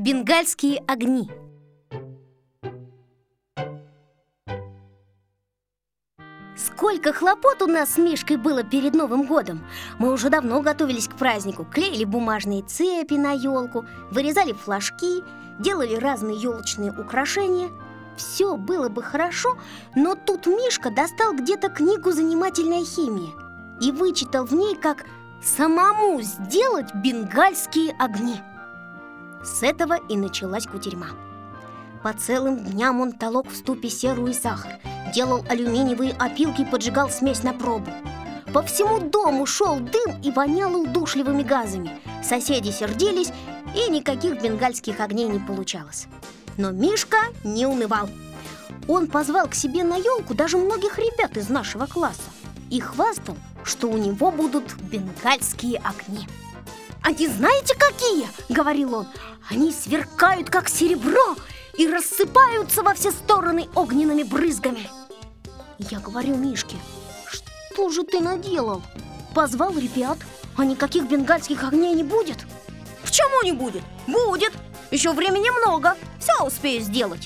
Бенгальские огни. Сколько хлопот у нас с Мишкой было перед Новым годом. Мы уже давно готовились к празднику. Клеили бумажные цепи на елку, вырезали флажки, делали разные елочные украшения. Все было бы хорошо, но тут Мишка достал где-то книгу «Занимательная химия» и вычитал в ней, как самому сделать бенгальские огни. С этого и началась кутерьма. По целым дням он толок в ступе серу и сахар, делал алюминиевые опилки, поджигал смесь на пробу. По всему дому шел дым и воняло удушливыми газами. Соседи сердились, и никаких бенгальских огней не получалось. Но Мишка не унывал. Он позвал к себе на елку даже многих ребят из нашего класса и хвастал, что у него будут бенгальские огни. «Они знаете какие?» — говорил он. «Они сверкают, как серебро, и рассыпаются во все стороны огненными брызгами». Я говорю Мишке: «Что же ты наделал? Позвал ребят, а никаких бенгальских огней не будет?» «Почему не будет? Будет! Еще времени много, все успею сделать».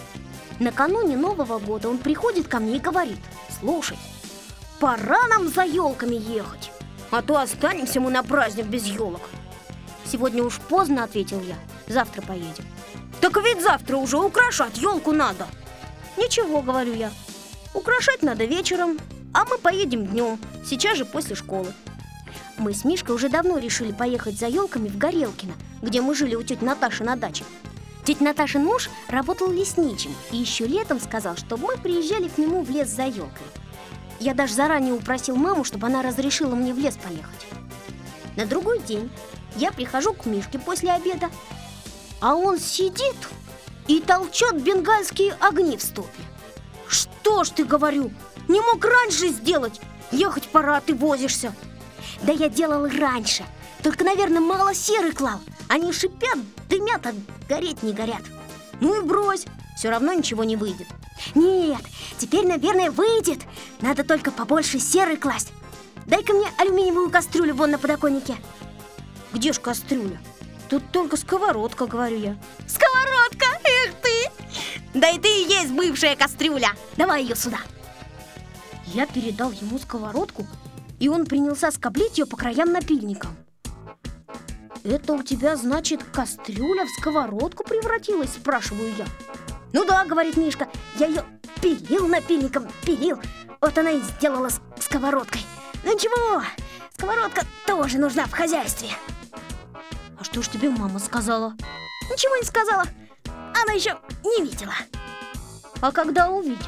Накануне Нового года он приходит ко мне и говорит: «Слушай, пора нам за елками ехать, а то останемся мы на праздник без елок». «Сегодня уж поздно», — ответил я, — «завтра поедем». «Так ведь завтра уже украшать елку надо». «Ничего», — говорю я, — «украшать надо вечером, а мы поедем днем, сейчас же после школы». Мы с Мишкой уже давно решили поехать за елками в Горелкино, где мы жили у тети Наташи на даче. Тетя Наташин муж работал лесничим и еще летом сказал, чтобы мы приезжали к нему в лес за елкой. Я даже заранее упросил маму, чтобы она разрешила мне в лес поехать. На другой день я прихожу к Мишке после обеда, а он сидит и толчет бенгальские огни в ступе. «Что ж ты, — говорю, — не мог раньше сделать? Ехать пора, а ты возишься». «Да я делал и раньше, только, наверное, мало серы клал. Они шипят, дымят, а гореть не горят». «Ну и брось, все равно ничего не выйдет». «Нет, теперь, наверное, выйдет. Надо только побольше серы класть. Дай-ка мне алюминиевую кастрюлю вон на подоконнике». «Где ж кастрюля? Тут только сковородка», — говорю я. «Сковородка? Эх ты! Да и ты и есть бывшая кастрюля. Давай ее сюда». Я передал ему сковородку, и он принялся скоблить ее по краям напильником. «Это у тебя, значит, кастрюля в сковородку превратилась?» — спрашиваю я. «Ну да, — говорит Мишка, — я ее пилил напильником, пилил. Вот она и сделала сковородкой. Ну ничего, сковородка тоже нужна в хозяйстве». «А что ж тебе мама сказала?» «Ничего не сказала, она еще не видела». «А когда увидит?»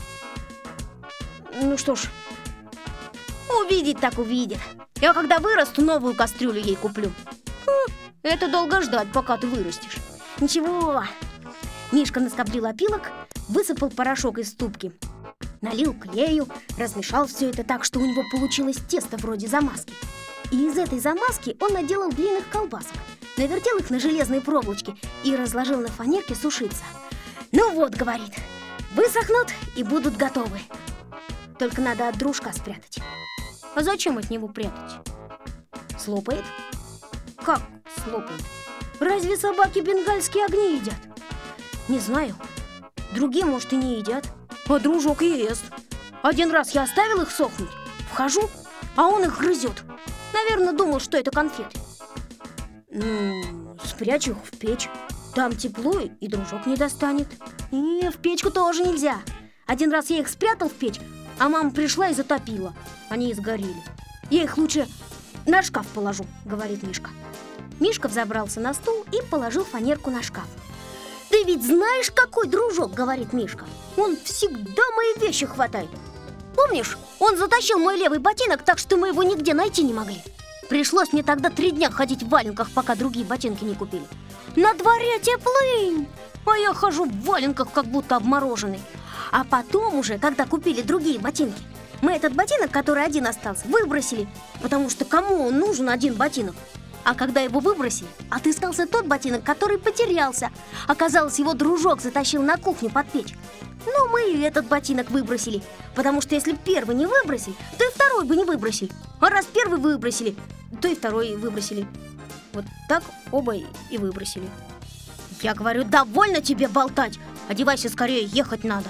«Ну что ж, увидит так увидит. Я когда вырасту, новую кастрюлю ей куплю». «Это долго ждать, пока ты вырастешь». «Ничего». Мишка наскоблил опилок, высыпал порошок из ступки, налил клею, размешал все это так, что у него получилось тесто вроде замазки. И из этой замазки он наделал длинных колбасок, навертел их на железные проволочки и разложил на фанерке сушиться. «Ну вот, — говорит, — высохнут и будут готовы. Только надо от дружка спрятать». «А зачем от него прятать?» «Слопает». «Как слопает? Разве собаки бенгальские огни едят?» «Не знаю. Другие, может, и не едят, а дружок ест. Один раз я оставил их сохнуть, вхожу, а он их грызет. Наверное, думал, что это конфеты». «Ну, спрячь их в печь. Там тепло, и дружок не достанет». «И в печку тоже нельзя. Один раз я их спрятал в печь, а мама пришла и затопила. Они и сгорели. Я их лучше на шкаф положу», — говорит Мишка. Мишка взобрался на стул и положил фанерку на шкаф. «Ты ведь знаешь, какой дружок, — говорит Мишка, — он всегда мои вещи хватает. Помнишь, он затащил мой левый ботинок так, что мы его нигде найти не могли. Пришлось мне тогда 3 дня ходить в валенках, пока другие ботинки не купили. На дворе теплынь, а я хожу в валенках, как будто обмороженный. А потом уже, когда купили другие ботинки, мы этот ботинок, который один остался, выбросили, потому что кому он нужен один ботинок? А когда его выбросили, отыскался тот ботинок, который потерялся. Оказалось, его дружок затащил на кухню под печь. Ну, мы и этот ботинок выбросили, потому что если первый не выбросили, то и второй бы не выбросили. А раз первый выбросили, то и второй выбросили. Вот так оба и выбросили. Я говорю, довольно тебе болтать. Одевайся скорее, ехать надо.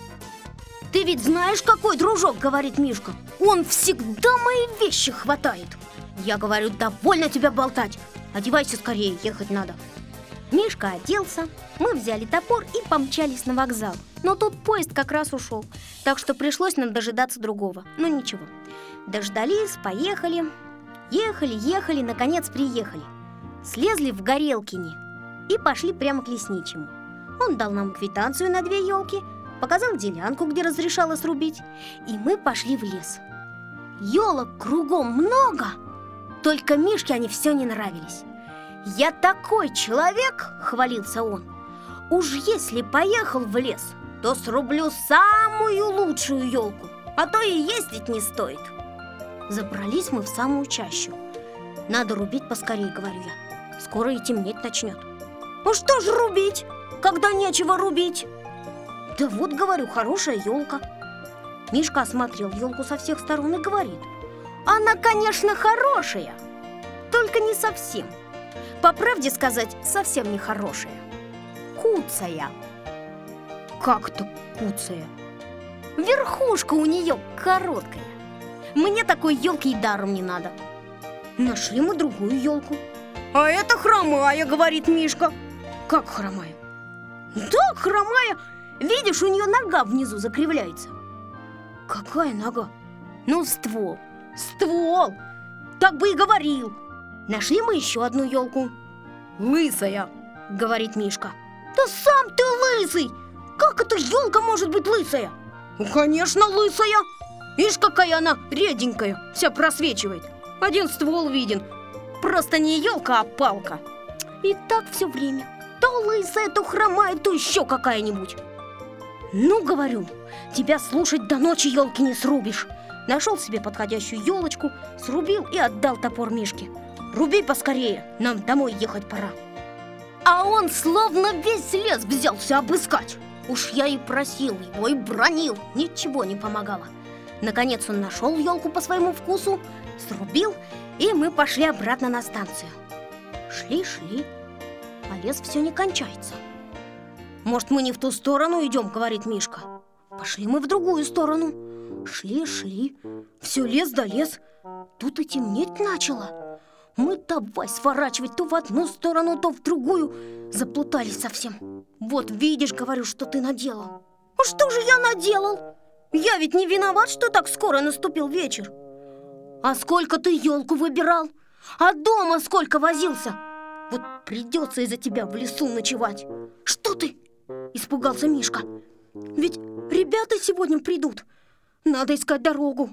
Ты ведь знаешь, какой дружок, говорит Мишка. Он всегда мои вещи хватает. Я говорю, довольно тебя болтать. Одевайся скорее, ехать надо. Мишка оделся, мы взяли топор и помчались на вокзал. Но тут поезд как раз ушел, так что пришлось нам дожидаться другого. Но ничего, дождались, поехали. Ехали, наконец приехали. Слезли в Горелкине и пошли прямо к лесничему. Он дал нам квитанцию на 2 елки, показал делянку, где разрешало срубить, и мы пошли в лес. Елок кругом много, только Мишке они все не нравились. «Я такой человек!» — хвалился он. «Уж если поехал в лес, то срублю самую лучшую елку, а то и ездить не стоит». Забрались мы в самую чащу. «Надо рубить поскорее», — говорю я. «Скоро и темнеть начнет». «Ну что ж рубить, когда нечего рубить?» «Да вот, говорю, хорошая елка». Мишка осмотрел елку со всех сторон и говорит: «Она, конечно, хорошая, только не совсем. По правде сказать, совсем не хорошая. Куцая». «Как то куцая?» «Верхушка у нее короткая. Мне такой елки и даром не надо». Нашли мы другую елку. «А это хромая», — говорит Мишка. «Как хромая?» «Да, хромая. Видишь, у нее нога внизу закривляется». «Какая нога?» «Ну, ствол». «Ствол! Так бы и говорил». Нашли мы еще одну елку. «Лысая», — говорит Мишка. «Да сам ты лысый! Как эта елка может быть лысая?» «Ну, конечно, лысая. Ишь, какая она реденькая, вся просвечивает. Один ствол виден. Просто не елка, а палка». И так все время. То лысая, то хромая, то еще какая-нибудь. «Ну, говорю, тебя слушать до ночи елки не срубишь». Нашел себе подходящую елочку, срубил и отдал топор Мишке. «Руби поскорее, нам домой ехать пора». А он словно весь лес взялся обыскать. Уж я и просил его, и бранил, ничего не помогало. Наконец он нашел елку по своему вкусу, срубил, и мы пошли обратно на станцию. Шли, а лес все не кончается. «Может, мы не в ту сторону идем?» — говорит Мишка. Пошли мы в другую сторону. Шли, все лес да лес. Тут и темнеть начало. Мы давай сворачивать то в одну сторону, то в другую. Заплутались совсем. «Вот видишь, — говорю, — что ты наделал». «А что же я наделал? Я ведь не виноват, что так скоро наступил вечер». «А сколько ты елку выбирал? А дома сколько возился? Вот придется из-за тебя в лесу ночевать». «Что ты?» — испугался Мишка. «Ведь ребята сегодня придут. Надо искать дорогу».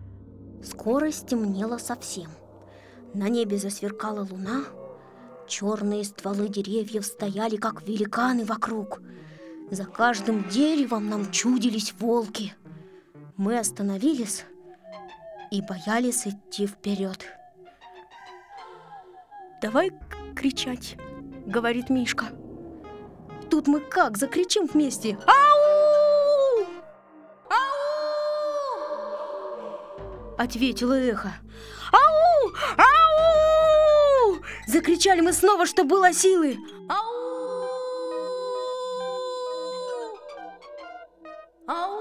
Скоро стемнело совсем. На небе засверкала луна. Черные стволы деревьев стояли, как великаны, вокруг. За каждым деревом нам чудились волки. Мы остановились и боялись идти вперед. «Давай кричать», — говорит Мишка. Тут мы как закричим вместе: «Ау! Ау!» Ответило эхо. «Ау! Ау!» Закричали мы снова, что было силы. «Ау! Ау!»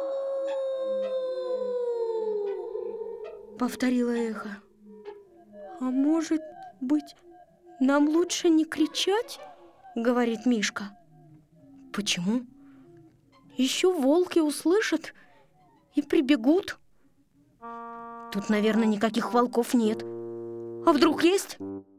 Повторило эхо. «А может быть, нам лучше не кричать?» — говорит Мишка. «Почему? Еще волки услышат и прибегут». Тут, наверное, никаких волков нет. А вдруг есть?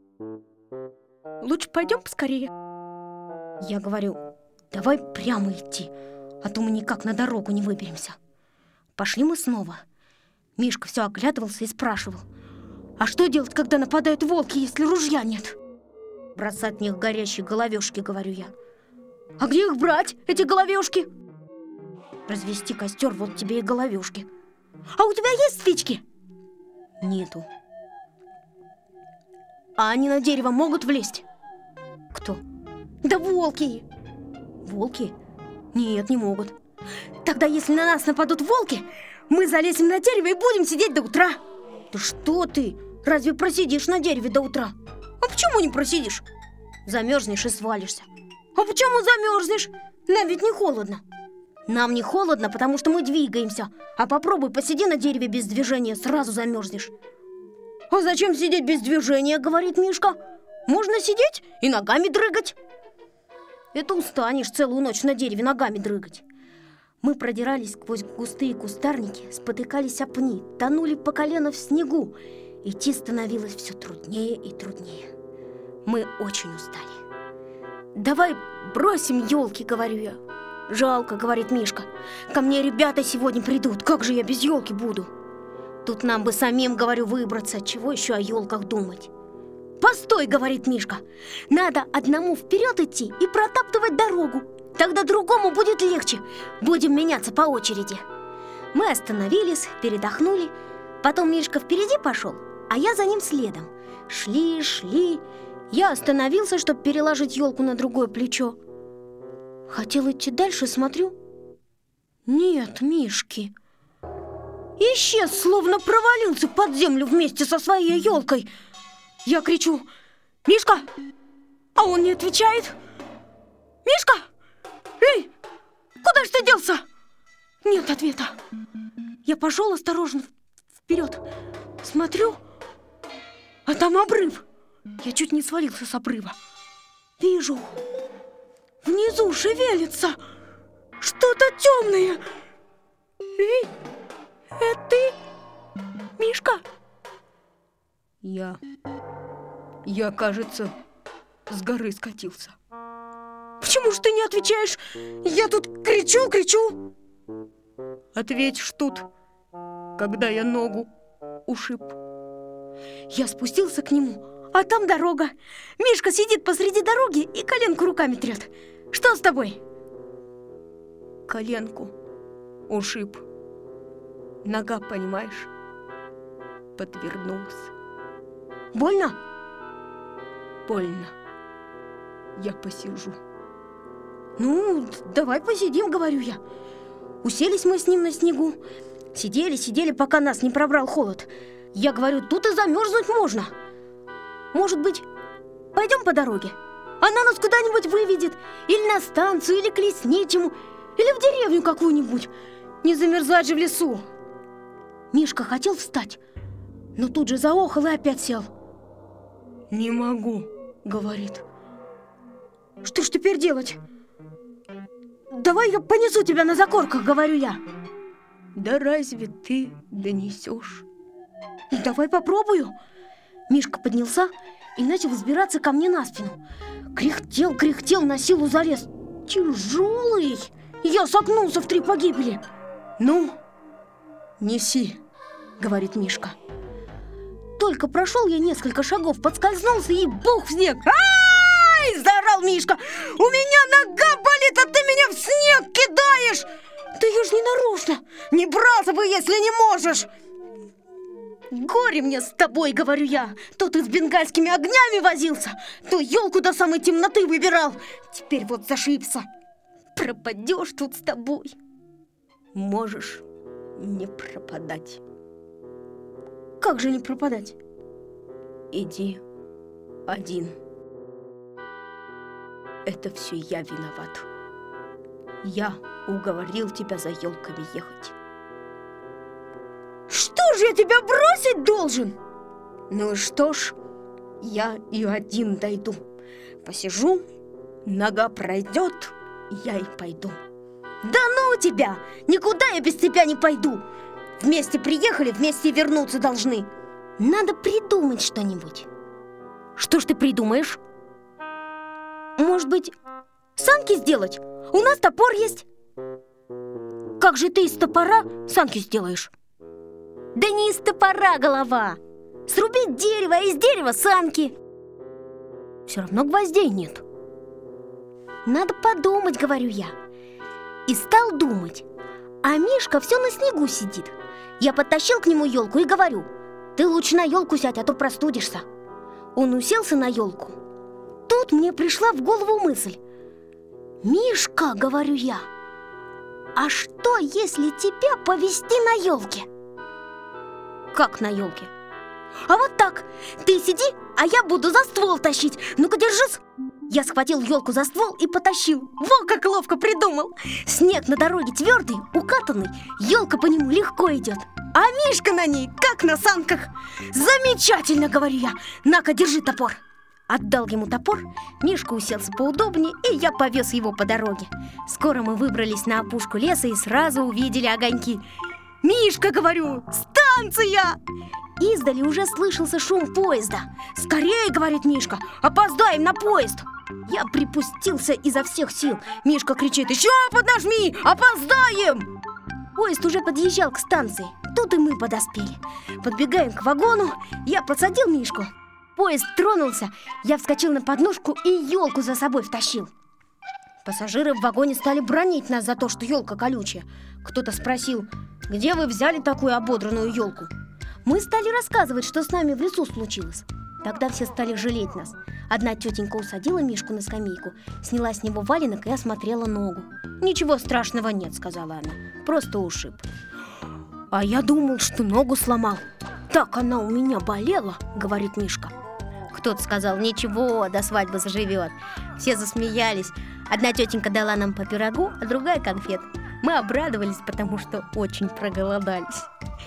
Лучше пойдем поскорее. Я говорю: давай прямо идти, а то мы никак на дорогу не выберемся. Пошли мы снова. Мишка все оглядывался и спрашивал: а что делать, когда нападают волки, если ружья нет? Бросать в них горящие головешки, говорю я. А где их брать, эти головешки? Развести костер, вот тебе и головешки. А у тебя есть спички? Нету. А они на дерево могут влезть? Кто? Да волки. Волки? Нет, не могут. Тогда, если на нас нападут волки, мы залезем на дерево и будем сидеть до утра. Да что ты? Разве просидишь на дереве до утра? А почему не просидишь? Замерзнешь и свалишься. А почему замерзнешь? Нам ведь не холодно. Нам не холодно, потому что мы двигаемся. А попробуй посиди на дереве без движения, сразу замерзнешь. А зачем сидеть без движения, говорит Мишка. Можно сидеть и ногами дрыгать. Это устанешь целую ночь на дереве ногами дрыгать. Мы продирались сквозь густые кустарники, спотыкались о пни, тонули по колено в снегу. Идти становилось все труднее и труднее. Мы очень устали. Давай бросим елки, говорю я. Жалко, говорит Мишка. Ко мне ребята сегодня придут. Как же я без елки буду? Тут нам бы самим, говорю, выбраться. Чего еще о елках думать? Постой, говорит Мишка. Надо одному вперед идти и протаптывать дорогу. Тогда другому будет легче. Будем меняться по очереди. Мы остановились, передохнули. Потом Мишка впереди пошел, а я за ним следом. Шли. Я остановился, чтобы переложить елку на другое плечо. Хотел идти дальше, смотрю. Нет Мишки. Исчез, словно провалился под землю вместе со своей елкой. Я кричу: Мишка! А он не отвечает. Мишка! Эй, куда ж ты делся? Нет ответа. Я пошел осторожно вперед. Смотрю, а там обрыв. Я чуть не свалился с обрыва. Вижу, внизу шевелится что-то темное. Эй, это ты, Мишка? Я, кажется, с горы скатился. Почему ж ты не отвечаешь? Я тут кричу. Ответишь тут, когда я ногу ушиб. Я спустился к нему, а там дорога. Мишка сидит посреди дороги и коленку руками трет. Что с тобой? Коленку ушиб. Нога, понимаешь, подвернулась. Больно? Больно. Я посижу. Ну, давай посидим, говорю я. Уселись мы с ним на снегу. Сидели, пока нас не пробрал холод. Я говорю, тут и замерзнуть можно. Может быть, пойдем по дороге? Она нас куда-нибудь выведет. Или на станцию, или к лесничему, или в деревню какую-нибудь. Не замерзать же в лесу. Мишка хотел встать, но тут же заохал и опять сел. Не могу, говорит. Что ж теперь делать? Давай я понесу тебя на закорках, говорю я. Да разве ты донесешь? Давай попробую. Мишка поднялся и начал взбираться ко мне на спину. Кряхтел, на силу залез. Тяжелый. Я согнулся в 3 погибели. Ну, неси, говорит Мишка. Только прошел я несколько шагов, подскользнулся и бух в снег. «Ай!» – заорал Мишка. «У меня нога болит, а ты меня в снег кидаешь!» «Да я ж не нарочно! Не брался бы, если не можешь!» «Горе мне с тобой, — говорю я, — то ты с бенгальскими огнями возился, то елку до самой темноты выбирал. Теперь вот зашибся. Пропадешь тут с тобой. Можешь не пропадать». «Как же не пропадать?» «Иди один. Это все я виноват. Я уговорил тебя за елками ехать». «Что же я тебя бросить должен?» «Ну что ж, я и один дойду. Посижу, нога пройдет, я и пойду». «Да ну тебя! Никуда я без тебя не пойду! Вместе приехали, вместе и вернуться должны. Надо придумать что-нибудь». «Что ж ты придумаешь?» «Может быть, санки сделать? У нас топор есть». «Как же ты из топора санки сделаешь?» «Да не из топора, голова! Срубить дерево, а из дерева санки!» «Все равно гвоздей нет». «Надо подумать, — говорю я». И стал думать. А Мишка все на снегу сидит. Я подтащил к нему елку и говорю: «Ты лучше на елку сядь, а то простудишься». Он уселся на елку. Тут мне пришла в голову мысль. «Мишка, — говорю я, — а что, если тебя повезти на елке?» «Как на елке?» «А вот так. Ты сиди, а я буду за ствол тащить. Ну-ка, держись. Я схватил елку за ствол и потащил. Во как ловко придумал! Снег на дороге твердый, укатанный, елка по нему легко идет. А Мишка на ней, как на санках. Замечательно, говорю я. На-ка, держи топор. Отдал ему топор, Мишка уселся поудобнее, и я повез его по дороге. Скоро мы выбрались на опушку леса и сразу увидели огоньки. «Мишка, говорю, станция!» Издали уже слышался шум поезда. «Скорее, — говорит Мишка, — опоздаем на поезд!» Я припустился изо всех сил. Мишка кричит: «Еще поднажми! Опоздаем!» Поезд уже подъезжал к станции. Тут и мы подоспели. Подбегаем к вагону. Я подсадил Мишку. Поезд тронулся. Я вскочил на подножку и елку за собой втащил. Пассажиры в вагоне стали бранить нас за то, что елка колючая. Кто-то спросил: «Где вы взяли такую ободранную елку?» Мы стали рассказывать, что с нами в лесу случилось. Тогда все стали жалеть нас. Одна тетенька усадила Мишку на скамейку, сняла с него валенок и осмотрела ногу. «Ничего страшного нет, — сказала она, — просто ушиб». А я думал, что ногу сломал. Так она у меня болела, — говорит Мишка. Кто-то сказал: «Ничего, до свадьбы заживет». Все засмеялись. Одна тетенька дала нам по пирогу, а другая конфет. Мы обрадовались, потому что очень проголодались.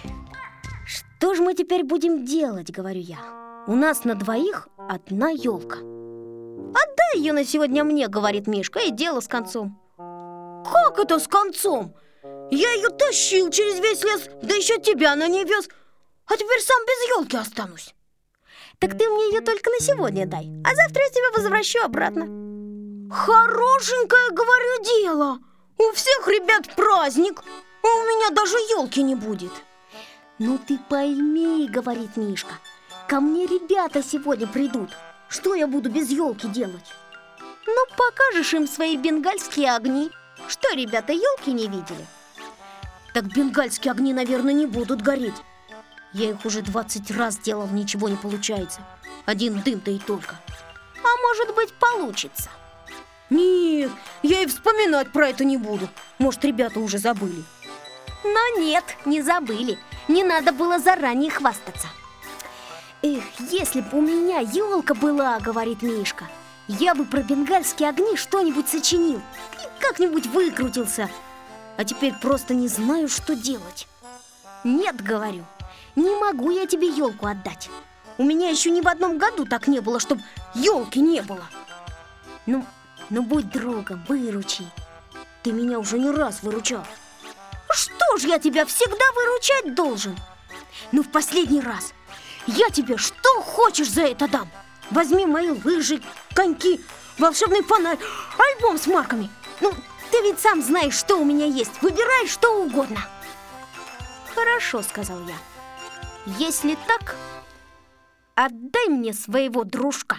«Что же мы теперь будем делать, — говорю я. У нас на двоих одна елка». «Отдай ее на сегодня мне, — говорит Мишка, — и дело с концом». «Как это с концом? Я ее тащил через весь лес, да еще тебя на ней вез, а теперь сам без елки останусь». «Так ты мне ее только на сегодня дай, а завтра я тебя возвращу обратно». «Хорошенькое, — говорю, — дело. У всех ребят праздник, а у меня даже елки не будет». «Ну ты пойми, — говорит Мишка, — ко мне ребята сегодня придут. Что я буду без елки делать?» «Ну, покажешь им свои бенгальские огни. Что, ребята елки не видели?» «Так бенгальские огни, наверное, не будут гореть. Я их уже 20 раз делал, ничего не получается. Один дым-то и только». «А может быть, получится?» «Нет, я и вспоминать про это не буду. Может, ребята уже забыли». Но нет, не забыли. Не надо было заранее хвастаться. «Эх, если бы у меня елка была, — говорит Мишка, — я бы про бенгальские огни что-нибудь сочинил и как-нибудь выкрутился. А теперь просто не знаю, что делать». «Нет, — говорю, — не могу я тебе елку отдать. У меня еще ни в одном году так не было, чтобы елки не было». Ну, будь другом, выручи. Ты меня уже не раз выручал». «Что ж я тебя всегда выручать должен?» «Ну, в последний раз. Я тебе что хочешь за это дам. Возьми мои лыжи, коньки, волшебный фонарь, альбом с марками. Ну, ты ведь сам знаешь, что у меня есть. Выбирай что угодно». «Хорошо, — сказал я. — Если так, отдай мне своего дружка».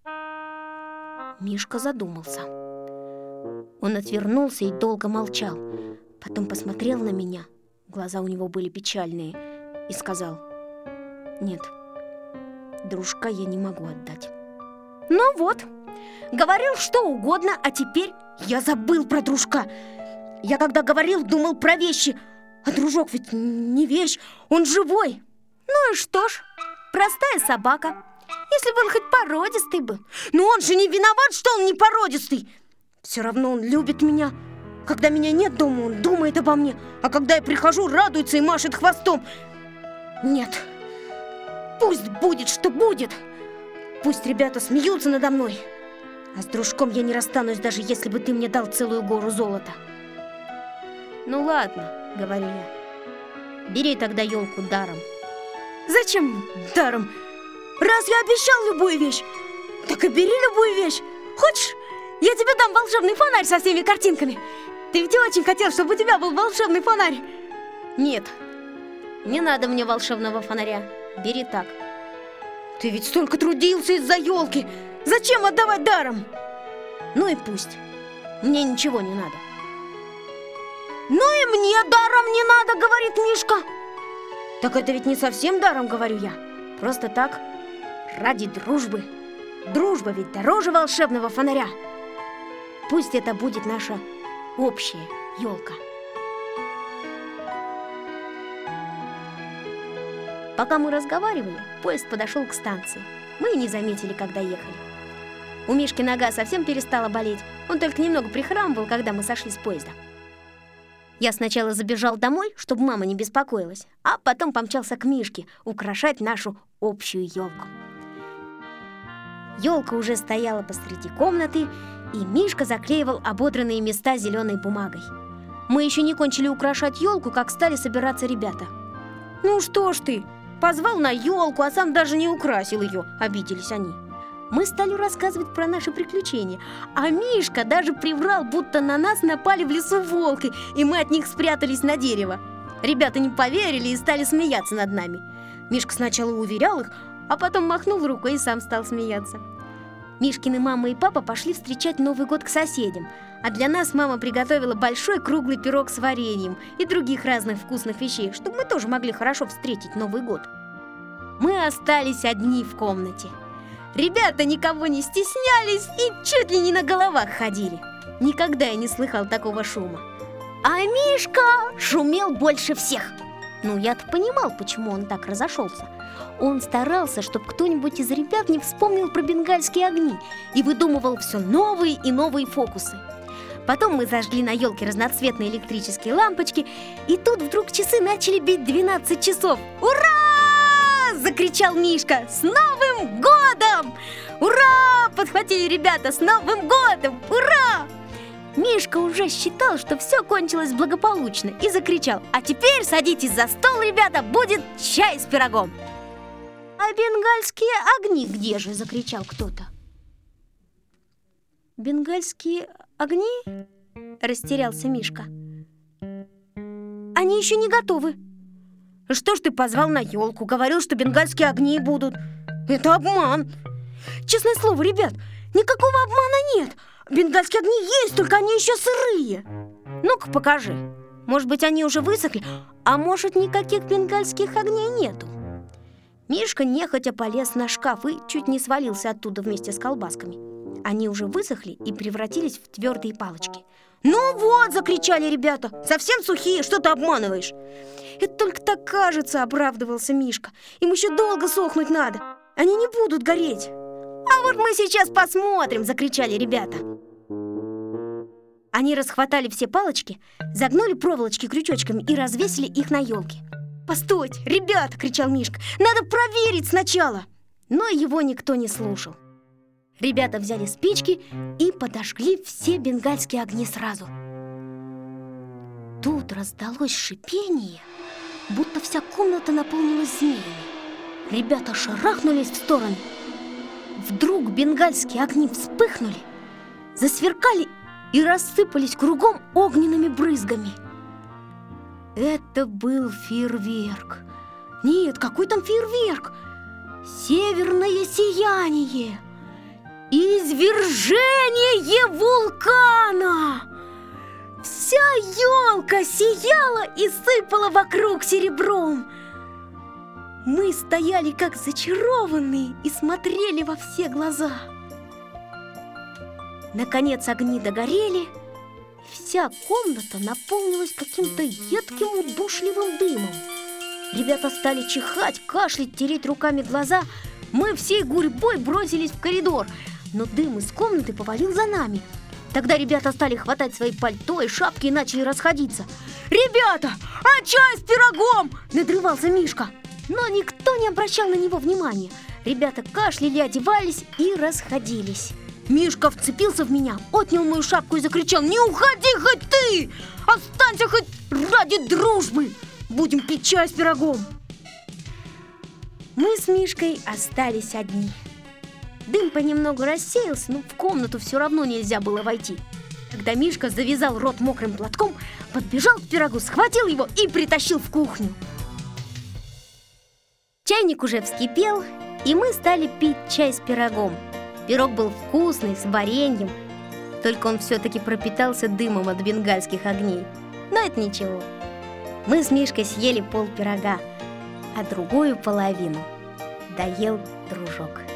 Мишка задумался. Он отвернулся и долго молчал. Потом посмотрел на меня, глаза у него были печальные, и сказал: «Нет, дружка я не могу отдать». «Ну вот, говорил что угодно, а теперь я забыл про дружка. Я когда говорил, думал про вещи, а дружок ведь не вещь, он живой». «Ну и что ж, простая собака. Если бы он хоть породистый был». «Но он же не виноват, что он не породистый. Все равно он любит меня. Когда меня нет дома, он думает обо мне, а когда я прихожу, радуется и машет хвостом. Нет, пусть будет, что будет. Пусть ребята смеются надо мной, а с дружком я не расстанусь, даже если бы ты мне дал целую гору золота». «Ну ладно, — говорю я, — бери тогда елку даром». «Зачем даром? Раз я обещал любую вещь, так и бери любую вещь. Хочешь, я тебе дам волшебный фонарь со всеми картинками? Ты ведь очень хотел, чтобы у тебя был волшебный фонарь». «Нет, не надо мне волшебного фонаря. Бери так». «Ты ведь столько трудился из-за елки. Зачем отдавать даром?» «Ну и пусть. Мне ничего не надо». «Ну и мне даром не надо, — говорит Мишка». «Так это ведь не совсем даром, — говорю я. Просто так, ради дружбы. Дружба ведь дороже волшебного фонаря. Пусть это будет наша общая елка». Пока мы разговаривали, поезд подошел к станции. Мы и не заметили, когда ехали. У Мишки нога совсем перестала болеть. Он только немного прихрамывал, когда мы сошли с поезда. Я сначала забежал домой, чтобы мама не беспокоилась, а потом помчался к Мишке украшать нашу общую елку. Елка уже стояла посреди комнаты, и Мишка заклеивал ободранные места зеленой бумагой. Мы еще не кончили украшать елку, как стали собираться ребята. «Ну что ж ты, позвал на елку, а сам даже не украсил ее», — обиделись они. Мы стали рассказывать про наши приключения, а Мишка даже приврал, будто на нас напали в лесу волки, и мы от них спрятались на дерево. Ребята не поверили и стали смеяться над нами. Мишка сначала уверял их, а потом махнул рукой и сам стал смеяться. Мишкины мама и папа пошли встречать Новый год к соседям, а для нас мама приготовила большой круглый пирог с вареньем и других разных вкусных вещей, чтобы мы тоже могли хорошо встретить Новый год. Мы остались одни в комнате. Ребята никого не стеснялись и чуть ли не на головах ходили. Никогда я не слыхал такого шума. А Мишка шумел больше всех. Ну, я-то понимал, почему он так разошелся. Он старался, чтобы кто-нибудь из ребят не вспомнил про бенгальские огни и выдумывал все новые и новые фокусы. Потом мы зажгли на елке разноцветные электрические лампочки, и тут вдруг часы начали бить 12 часов. «Ура!» — закричал Мишка. «С Новым годом! Ура!» — подхватили ребята. «С Новым годом! Ура!» Мишка уже считал, что все кончилось благополучно, и закричал: «А теперь садитесь за стол, ребята, будет чай с пирогом!» «А бенгальские огни где же?» — закричал кто-то. «Бенгальские огни?» — растерялся Мишка. «Они еще не готовы». «Что ж ты позвал на елку? Говорил, что бенгальские огни будут. Это обман!» «Честное слово, ребят, никакого обмана нет. Бенгальские огни есть, только они еще сырые». «Ну-ка, покажи. Может быть, они уже высохли, а может, никаких бенгальских огней нету». Мишка нехотя полез на шкаф и чуть не свалился оттуда вместе с колбасками. Они уже высохли и превратились в твердые палочки. «Ну вот!» — закричали ребята. «Совсем сухие, что ты обманываешь?» «Это только так кажется!» — оправдывался Мишка. «Им еще долго сохнуть надо. Они не будут гореть». «А вот мы сейчас посмотрим!» — закричали ребята. Они расхватали все палочки, загнули проволочки крючочками и развесили их на елке. «Постойте, ребята!» — кричал Мишка. «Надо проверить сначала!» Но его никто не слушал. Ребята взяли спички и подожгли все бенгальские огни сразу. Тут раздалось шипение, будто вся комната наполнилась змеями. Ребята шарахнулись в сторону. Вдруг бенгальские огни вспыхнули, засверкали и рассыпались кругом огненными брызгами. Это был фейерверк. Нет, какой там фейерверк? Северное сияние! Извержение вулкана! Вся елка сияла и сыпала вокруг серебром. Мы стояли как зачарованные и смотрели во все глаза. Наконец огни догорели. Вся комната наполнилась каким-то едким удушливым дымом. Ребята стали чихать, кашлять, тереть руками глаза. Мы всей гурьбой бросились в коридор, но дым из комнаты повалил за нами. Тогда ребята стали хватать свои пальто и шапки и начали расходиться. «Ребята, а чай с пирогом?» — надрывался Мишка. Но никто не обращал на него внимания. Ребята кашляли, одевались и расходились. Мишка вцепился в меня, отнял мою шапку и закричал: «Не уходи хоть ты! Останься хоть ради дружбы! Будем пить чай с пирогом!» Мы с Мишкой остались одни. Дым понемногу рассеялся, но в комнату все равно нельзя было войти. Тогда Мишка завязал рот мокрым платком, подбежал к пирогу, схватил его и притащил в кухню. Чайник уже вскипел, и мы стали пить чай с пирогом. Пирог был вкусный, с вареньем, только он все-таки пропитался дымом от бенгальских огней. Но это ничего. Мы с Мишкой съели пол пирога, а другую половину доел дружок.